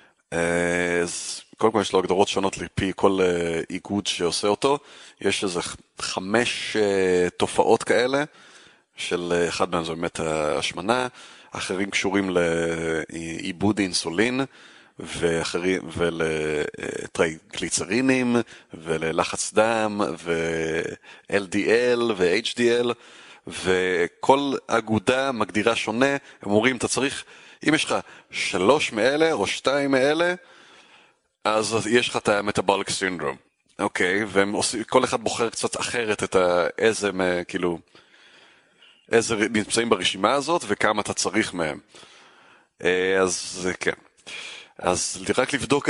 קודם כל יש לו הגדרות שונות לפי כל איגוד שעושה אותו, יש איזה 5 תופעות כאלה, של אחד מהם זה באמת השמנה, אחרים קשורים לאיבוד אינסולין, ולטריגליצרינים, וללחץ דם, ו-LDL ו-HDL, וכל אגודה מגדירה שונה. הם אומרים, אתה צריך, אם יש לך 3 מאלה או 2 מאלה, אז יש לך את המטאבוליק סינדרום. אוקיי, וכל אחד בוחר קצת אחרת את איזה, כאילו, איזה נמצאים ברשימה הזאת וכמה אתה צריך מהם. אז כן. אז רק לבדוק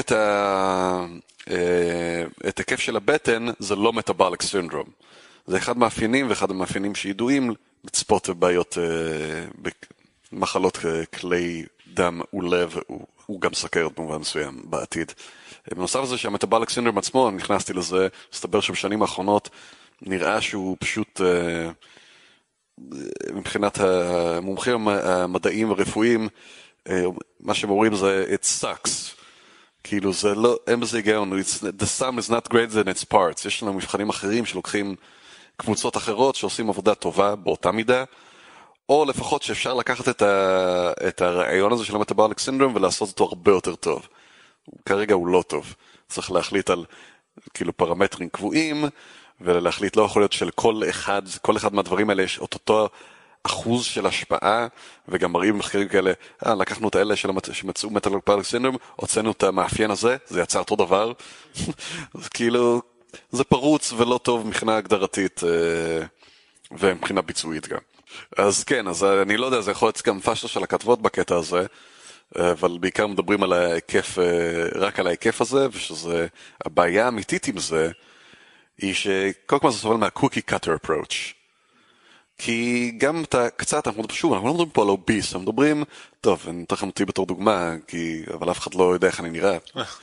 את היקף של הבטן, זה לא מטאבוליק סינדרום. זה אחד מאפיינים, ואחד המאפיינים שידועים לצפות בעיות, במחלות כלי דם ולב, הוא גם סכרת במובן מסוים בעתיד. בנוסף לזה שהמטאבוליק סינדרום עצמו, אני נכנסתי לזה, מסתבר שבשנים האחרונות נראה שהוא פשוט, מבחינת המומחים המדעיים הרפואיים, מה שהם אומרים זה it sucks. כאילו זה לא, אין בזה היגיון, the sum is not greater than its parts. יש לנו מבחנים אחרים שלוקחים קבוצות אחרות שעושים עבודה טובה באותה מידה, או לפחות שאפשר לקחת את הרעיון הזה של המטאבוליק סינדרום ולעשות אותו הרבה יותר טוב. כרגע הוא לא טוב. צריך להחליט על כאילו פרמטרים קבועים, ולהחליט לא יכול להיות של כל אחד מהדברים האלה יש אותו אחוז של השפעה, וגם מראים מחקרים כאלה, לקחנו את האלה שמצאו מטאבוליק סינדרום, הוצאנו את המאפיין הזה, זה יצר אותו דבר. אז כאילו, זה פרוץ ולא טוב מבחינה הגדרתית, ומבחינה ביצועית גם. אז כן, אז אני לא יודע, זה יכול להיות גם פשלה של הכתבות בקטע הזה, אבל בעיקר מדברים על ההיקף, רק על ההיקף הזה, ושזה, הבעיה האמיתית עם זה, היא שקודם כל זה סובל מה-cookie cutter approach. כי גם אתה קצת, אנחנו לא מדברים פה על אוביס, אנחנו מדברים, טוב, אני אתן לכם אותי בתור דוגמה, אבל אף אחד לא יודע איך אני נראה.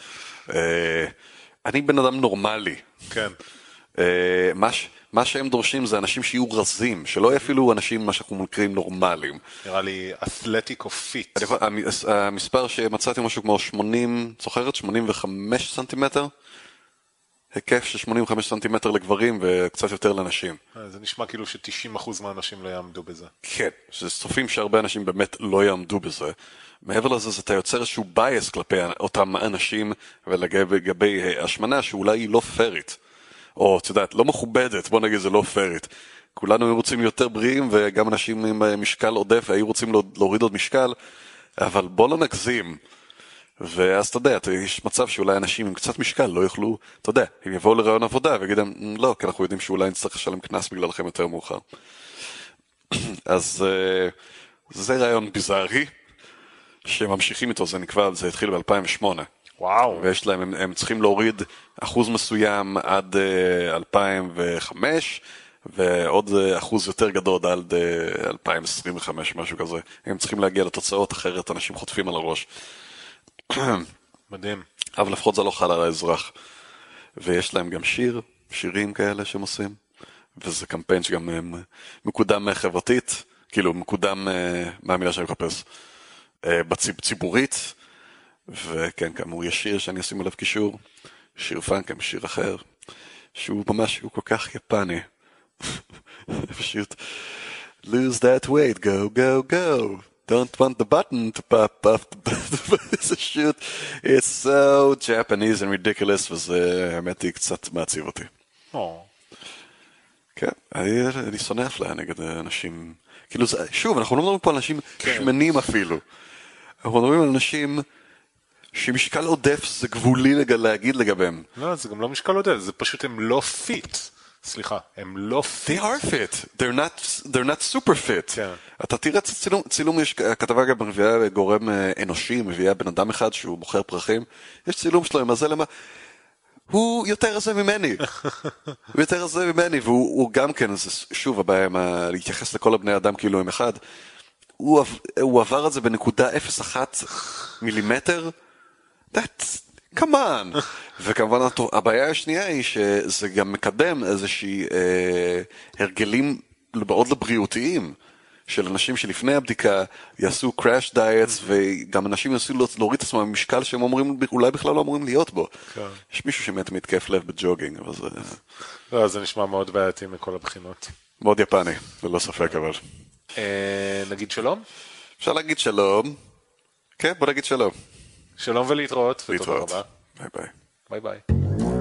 אני בן אדם נורמלי. כן. מה שהם דורשים זה אנשים שיהיו רזים, שלא יהיו אפילו אנשים, מה שאנחנו מקרים נורמליים. נראה לי אתלטיק או פיט. המספר שמצאתי משהו כמו 85 סנטימטר? היקף של 85 סנטימטר לגברים וקצת יותר לנשים. זה נשמע כאילו ש90% מהאנשים לא יעמדו בזה. כן, זה סופים שהרבה אנשים באמת לא יעמדו בזה. מעבר לזה, אתה יוצר איזשהו בייס כלפי אותם אנשים ולגבי השמנה שאולי היא לא פרית. או, אתה יודעת, לא מכובדת, בוא נגיד זה לא פרית. כולנו רוצים יותר בריאים וגם אנשים עם משקל עודף היו רוצים להוריד עוד משקל, אבל בוא לא נגזים. ואז אתה יודע, יש מצב שאולי אנשים עם קצת משקל לא יוכלו, אתה יודע, הם יבואו לרעיון עבודה ויגידם, לא, כי אנחנו יודעים שאולי נצטרך לשלם קנס בגללכם יותר מאוחר. אז זה רעיון ביזארי, שממשיכים איתו, זה התחיל ב-2008. וואו. ויש להם, הם צריכים להוריד אחוז מסוים עד 2005, ועוד אחוז יותר גדול עד 2025, משהו כזה. הם צריכים להגיע לתוצאות, אחרת אנשים חוטפים על הראש. מדהים. אבל לפחות זה לא חל על האזרח. ויש להם גם שירים כאלה שהם עושים, וזה קמפיין שגם מקודם חברתית, כאילו מקודם, מה המילה שאני מחפש, בציבורית, וכן, כאמור יש שיר שאני אשים עליו קישור, שיר פאנק, שיר אחר, שהוא ממש, הוא כל כך יפני. פשוט, lose that weight, go, go, go. don't want the button to pop up the shoot. It's so Japanese and ridiculous, וזה, האמת היא, קצת מעציב אותי. כן, אני שונא אפליה נגד אנשים, כאילו, שוב, אנחנו לא מדברים פה על אנשים שמנים אפילו. אנחנו מדברים על אנשים שמשקל עודף זה גבולי להגיד לגביהם. לא, זה גם לא משקל עודף, זה פשוט הם לא פיט. סליחה, הם לא פיט. They are fit. They're not super fit. כן. אתה תראה צילום, יש כתבה גם מביאה גורם אנושי, מביאה בן אדם אחד שהוא מוכר פרחים, יש צילום שלו עם הזה למה, הוא יותר רזה ממני. הוא יותר רזה ממני, והוא גם כן, שוב, הבעיה עם להתייחס לכל הבני אדם כאילו הם אחד, הוא עבר את זה בנקודה 0.1 מילימטר, come on. וכמובן הבעיה השנייה היא שזה גם מקדם איזושהי הרגלים מאוד לבריאותיים של אנשים שלפני הבדיקה יעשו crash diets וגם אנשים יעשו להוריד את עצמם במשקל שהם אומרים, אולי בכלל לא אמורים להיות בו. יש מישהו שמת מתקף לב בג'וגינג, אבל זה... לא, זה נשמע מאוד בעייתי מכל הבחינות. מאוד יפני, ללא ספק אבל. נגיד שלום? אפשר להגיד שלום. כן, בוא נגיד שלום. שלום ולהתראות. להתראות. ביי ביי. ביי ביי.